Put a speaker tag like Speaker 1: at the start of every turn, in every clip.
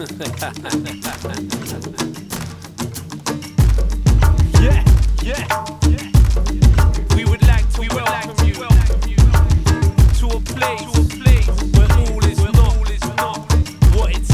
Speaker 1: Yeah, yeah. We would like to welcome you to a place where all is not what it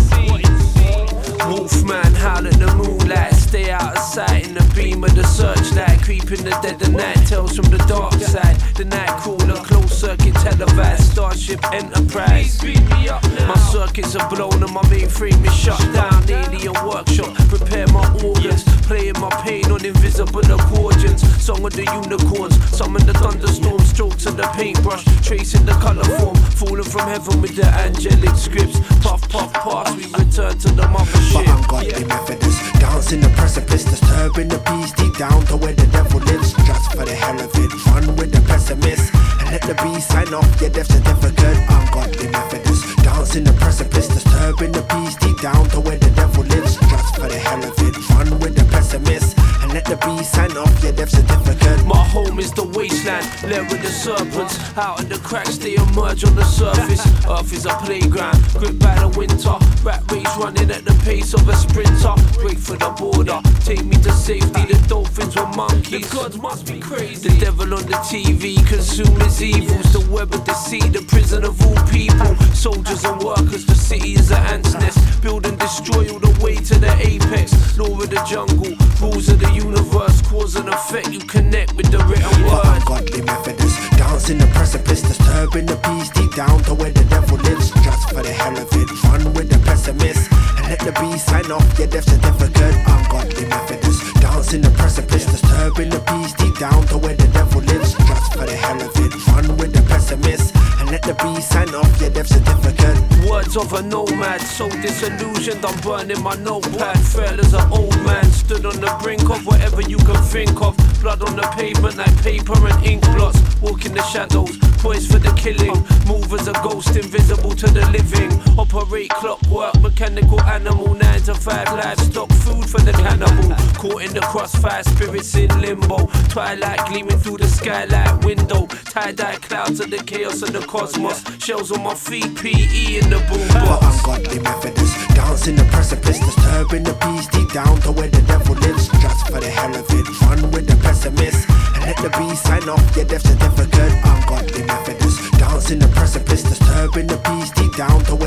Speaker 1: seems. Wolfman howl at the moonlight, stay out of sight in the beam of the searchlight. Creeping the dead of night, tales from the dark side. The night crawler, closed circuit televised, Starship Enterprise. My circuits are blown and my mainframe is shut down. Alien workshop, prepare my organs, playing my pain on invisible accordions. Song of the unicorns, summon the thunderstorm, strokes of the paintbrush, tracing the colour form. Falling from heaven with the angelic scripts. Puff, puff, pass, we return to the mothership.
Speaker 2: But ungodly Methodist, dancing the precipice, disturbing the peace deep down to where the devil lives. Just for the hell of it, fun with the pessimist, and let the beast sign off your death certificate. Ungodly Methodist, dancing the precipice, disturbing the peace deep down to where the devil lives. Just for the hell of it, fun with the pessimist, and let the beast sign off your death certificate.
Speaker 1: My home is the wasteland, lair with the serpents. Out of the cracks they emerge on the surface. Earth is a playground, gripped by the winter. Rat race running at the pace of a sprinter. Break for the border, take me to safety. The dolphins were monkeys, the gods must be crazy. The devil on the TV, consume his evils. The web of the sea, the prison of all people. Soldiers and workers, the city is an ant's nest. Build and destroy all the way to the apex. Law of the jungle, rules of the universe. Cause and effect, you connect with the written
Speaker 2: But
Speaker 1: word.
Speaker 2: ungodly Methodist, dancing the precipice, disturbing the peace deep down to where the devil lives. Just for the hell of it, fun with the pessimist, and let the beast sign off your death certificate. Ungodly Methodist, dancing the precipice, disturbing the peace deep down to where the devil lives. Just for the hell of it, fun with the pessimist, and let the beast sign off your death certificate.
Speaker 1: Words of a nomad, so disillusioned, I'm burning my notepad. Fell as an old man, stood on the brink of whatever you can think of. Blood on the pavement like paper and ink blots. Walk in the shadows, poised for the killing. Move as a ghost, invisible to the living. Operate clockwork, mechanical animal. 9 to 5 livestock, food for the cannibal. Caught in the crossfire, spirits in limbo. Twilight gleaming through the skylight window. Tie-dye clouds of the chaos of the cosmos. Shells on my feet, PE in the
Speaker 2: But
Speaker 1: boombox.
Speaker 2: ungodly Methodist, dancing the precipice, disturbing the peace deep down to where the devil lives. Just for the hell of it, fun with the pessimist, and let the beast sign off your death certificate. Ungodly Methodist, dancing the precipice, disturbing the peace deep down to where